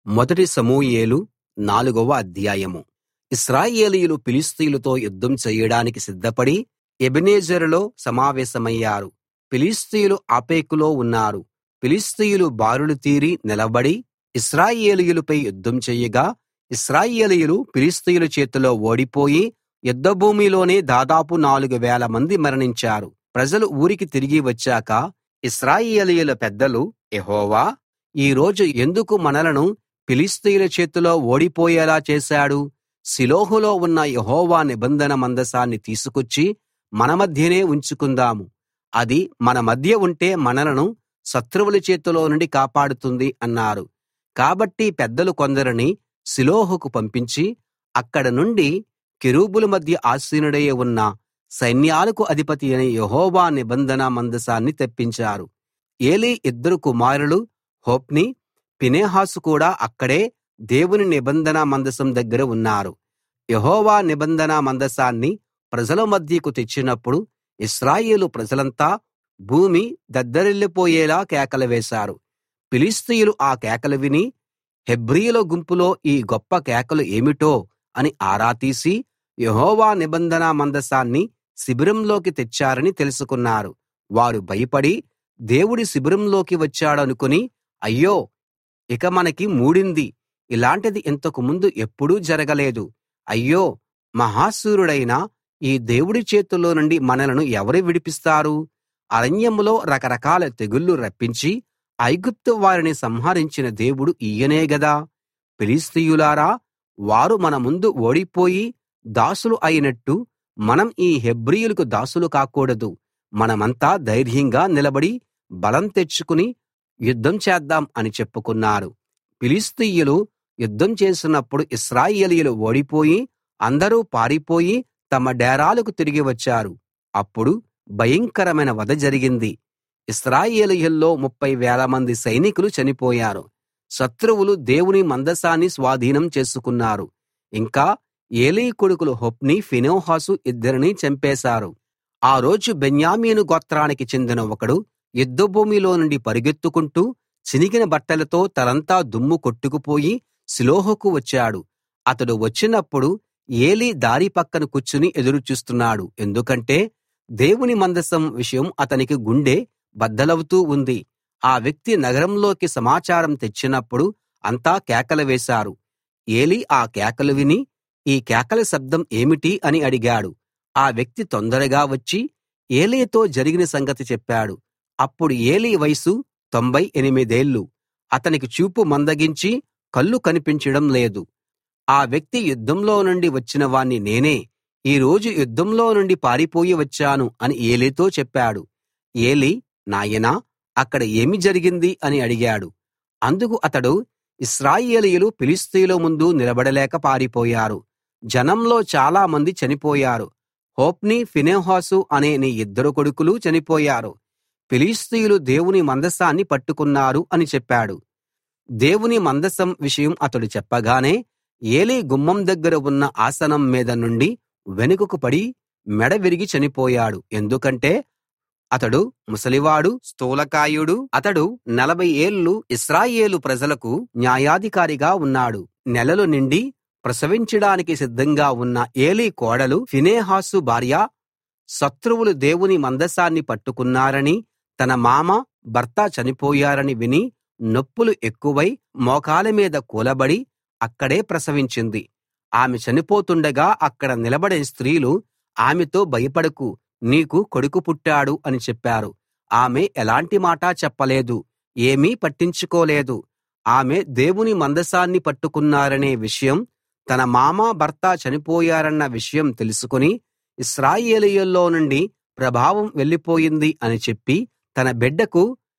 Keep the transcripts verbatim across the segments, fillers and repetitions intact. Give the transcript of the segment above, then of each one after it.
మొదటి సమూయేలు నాలుగవ అధ్యాయం. ఇశ్రాయేలీయులు ఫిలిష్తీయులతో యుద్ధం చెయ్యడానికి సిద్ధపడి ఎబెనెజరులో సమావేశమయ్యారు. ఫిలిష్తీయులు ఆఫెకులో ఉన్నారు. ఫిలిష్తీయులు బారులు తీరి నిలబడి ఇశ్రాయేలీయులపై యుద్ధం చెయ్యగా, ఇశ్రాయేలీయులు ఫిలిష్తీయుల చేతిలో ఓడిపోయి యుద్ధభూమిలోనే దాదాపు నాలుగు వేల మంది మరణించారు. ప్రజలు ఊరికి తిరిగి వచ్చాక ఇశ్రాయేలీయుల పెద్దలు, యెహోవా ఈ రోజు ఎందుకు మనలను ఫిలిష్తీయుల చేతిలో ఓడిపోయేలా చేశాడు? షిలోహులో ఉన్న యెహోవా నిబంధన మందసాన్ని తీసుకొచ్చి మన మధ్యనే ఉంచుకుందాము. అది మన మధ్య ఉంటే మనలను శత్రువుల చేతిలో నుండి కాపాడుతుంది అన్నారు. కాబట్టి పెద్దలు కొందరిని షిలోహుకు పంపించి అక్కడ నుండి కెరూబుల మధ్య ఆసీనుడై ఉన్న సైన్యాలకు అధిపతి అయిన యెహోవా నిబంధన మందసాన్ని తెప్పించారు. ఏలీ ఇద్దరు కుమారులు హొఫ్నీ, ఫీనెహాసు కూడా అక్కడే దేవుని నిబంధన మందసం దగ్గర ఉన్నారు. యెహోవా నిబంధన మందసాన్ని ప్రజల మధ్యకు తెచ్చినప్పుడు ఇశ్రాయేలు ప్రజలంతా భూమి దద్దరిల్లిపోయేలా కేకలు వేశారు. ఫిలిష్తీయులు ఆ కేకలు విని, హెబ్రీయుల గుంపులో ఈ గొప్ప కేకలు ఏమిటో అని ఆరా తీసి యెహోవా నిబంధన మందసాన్ని శిబిరంలోకి తెచ్చారని తెలుసుకున్నారు. వారు భయపడి దేవుడు శిబిరంలోకి వచ్చాడనుకుని, అయ్యో, ఇక మనకి మూడింది, ఇలాంటిది ఇంతకు ముందు ఎప్పుడూ జరగలేదు. అయ్యో, మహాశూరుడైన ఈ దేవుడి చేతిలో నుండి మనలను ఎవరు విడిపిస్తారు? అరణ్యంలో రకరకాల తెగుళ్లు రప్పించి ఐగుప్తు వారిని సంహరించిన దేవుడు ఈయనే గదా! ఫిలిష్తీయులారా, వారు మన ముందు ఓడిపోయి దాసులు అయినట్టు మనం ఈ హెబ్రీయులకు దాసులు కాకూడదు. మనమంతా ధైర్యంగా నిలబడి బలం తెచ్చుకుని యుద్ధం చేద్దాం అని చెప్పుకున్నారు. ఫిలిష్తీయులు యుద్ధం చేసినప్పుడు ఇశ్రాయేలీయులు ఓడిపోయి అందరూ పారిపోయి తమ డేరాలకు తిరిగి వచ్చారు. అప్పుడు భయంకరమైన వధ జరిగింది. ఇశ్రాయేలీయుల్లో ముప్ఫై వేల మంది సైనికులు చనిపోయారు. శత్రువులు దేవుని మందసాన్ని స్వాధీనం చేసుకున్నారు. ఇంకా ఏలీ కొడుకులు హొఫ్నీ, ఫీనెహాసు ఇద్దరినీ చంపేశారు. ఆ రోజు బెన్యామీను గోత్రానికి చెందిన ఒకడు యుద్ధభూమిలో నుండి పరుగెత్తుకుంటూ చినిగిన బట్టలతో తలంతా దుమ్ము కొట్టుకుపోయి షిలోహుకు వచ్చాడు. అతడు వచ్చినప్పుడు ఏలీ దారి పక్కన కూర్చుని ఎదురు చూస్తున్నాడు. ఎందుకంటే దేవుని మందసం విషయం అతనికి గుండె బద్దలవుతూ ఉంది. ఆ వ్యక్తి నగరంలోకి సమాచారం తెచ్చినప్పుడు అంతా కేకలు వేశారు. ఏలీ ఆ కేకలు విని, ఈ కేకల శబ్దం ఏమిటి అని అడిగాడు. ఆ వ్యక్తి తొందరగా వచ్చి ఏలీతో జరిగిన సంగతి చెప్పాడు. అప్పుడు ఏలీ వయసు తొంభై ఎనిమిదేళ్లు. అతనికి చూపు మందగించి కళ్ళు కనిపించడం లేదు. ఆ వ్యక్తి, యుద్ధంలో నుండి వచ్చిన వాణ్ణి నేనే, ఈ రోజు యుద్ధంలో నుండి పారిపోయి వచ్చాను అని ఏలీతో చెప్పాడు. ఏలీ, నాయనా, అక్కడ ఏమి జరిగింది అని అడిగాడు. అందుకు అతడు, ఇశ్రాయేలీయులు ఫిలిష్తీయుల ముందు నిలబడలేక పారిపోయారు. జనంలో చాలా మంది చనిపోయారు. హొఫ్నీ, ఫీనెహాసు అనే నీ ఇద్దరు కొడుకులూ చనిపోయారు. ఫిలిష్తీయులు దేవుని మందసాన్ని పట్టుకున్నారు అని చెప్పాడు. దేవుని మందసం విషయం అతడు చెప్పగానే ఏలీ గుమ్మం దగ్గర ఉన్న ఆసనం మీద నుండి వెనుకకు పడి మెడ విరిగి చనిపోయాడు. ఎందుకంటే అతడు ముసలివాడు, స్థూలకాయుడు. అతడు నలభై ఏళ్లు ఇశ్రాయేలు ప్రజలకు న్యాయాధికారిగా ఉన్నాడు. నెలలు నిండి ప్రసవించడానికి సిద్ధంగా ఉన్న ఏలీ కోడలు ఫీనెహాసు భార్య శత్రువులు దేవుని మందసాన్ని పట్టుకున్నారని, తన మామ భర్త చనిపోయారని విని నొప్పులు ఎక్కువై మోకాళ్ళ మీద కూలబడి అక్కడే ప్రసవించింది. ఆమె చనిపోతుండగా అక్కడ నిలబడిన స్త్రీలు ఆమెతో, భయపడకు, నీకు కొడుకు పుట్టాడు అని చెప్పారు. ఆమె ఎలాంటి మాటా చెప్పలేదు, ఏమీ పట్టించుకోలేదు. ఆమె దేవుని మందసాన్ని పట్టుకున్నారనే విషయం, తన మామ భర్త చనిపోయారన్న విషయం తెలుసుకుని ఇశ్రాయేలీయుల్లో నుండి ప్రభావం వెళ్ళిపోయింది అని చెప్పి తన బిడ్డకు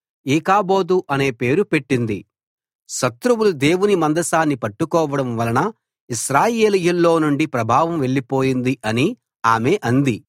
ఈకాబోదు అనే పేరు పెట్టింది. శత్రువులు దేవుని మందసాన్ని పట్టుకోవడం వలన ఇశ్రాయేలీయుల్లో నుండి ప్రభావం వెళ్ళిపోయింది అని ఆమె అంది.